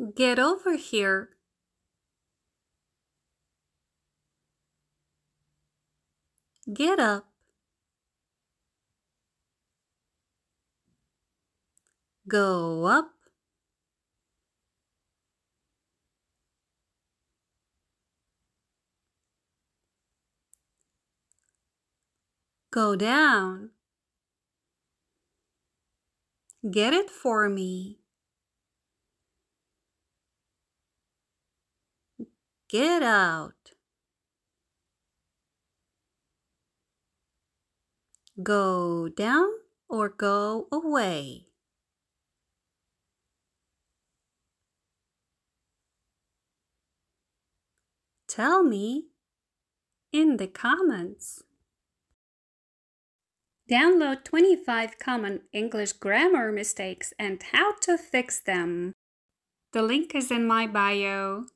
Get over here. Get up. Go up. Go down. Get it for me. Get out. Go down or go away. Tell me in the comments. Download 25 common English grammar mistakes and how to fix them. The link is in my bio.